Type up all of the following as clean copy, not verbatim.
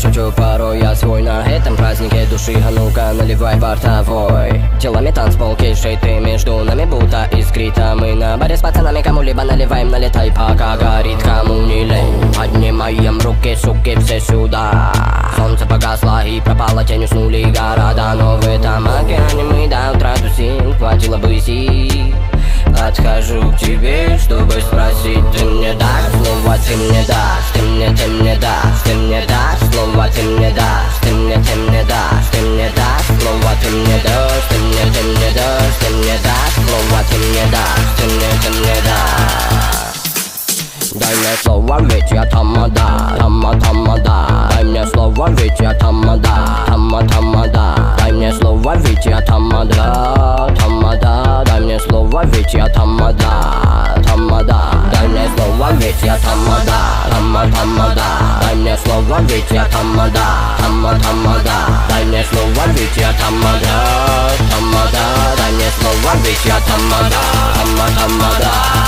шучу, порой я свой. На этом празднике души, а ну-ка наливай бортовой. Делами танцпол, кейшей, ты между нами будто искрита. Мы на баре с пацанами кому-либо наливаем, налетай, пока горит, кому не лень. Поднимаем руки, суки, все сюда. Солнце погасло и пропала тень, уснули города. Но в этом океане мы до утра тусим, хватило бы сил. Подхожу к тебе, чтобы спросить, ты мне дашь слово, ты мне дашь, ты мне дашь, ты мне дашь слово, ты мне дашь, ты мне дашь, ты мне дашь слово, ты мне дашь, ты мне дашь, ты мне дашь слово, ты мне дашь, ты мне дашь. Дай мне слово, ведь я тамада, тамада. Дай мне слово, ведь я тамада, тамада. Дай мне слово, ведь я тамада, тамада. Дай мне слово, ведь я тамада, тамада. Дай мне слово, ведь я тамада, тамада. Дай мне слово, ведь я тамада, тамада. Дай мне слово, ведь я тамада, тамада. Дай мне слово, ведь я тамада, тамада.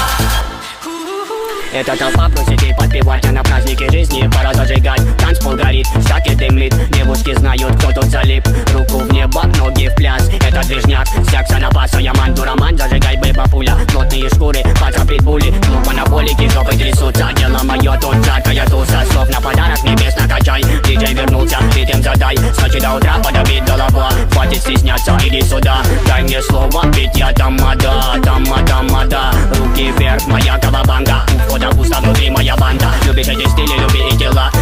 Эта толпа просит и подпевать, а на празднике жизни пора зажигать. Танцпол горит, стаки дымлит, девушки знают, кто тут залип. Руку в небо, ноги в пляс, это движняк, секса напаса. Я мандураман, зажигай, бэба пуля. Плотные шкуры, паца питбули, ну анаболики, жопы трясутся. Дело мое, тут жаркая туса, слов на подарок небес накачай. Диджей вернулся, ритм задай, с ночи до утра подобит голова. Хватит стесняться, иди сюда, дай мне слово, ведь я тамада, тамада. Руки вверх, моя кавабанга, у входа пусто, внутри моя банда. Любишь эти стили, люби и дела.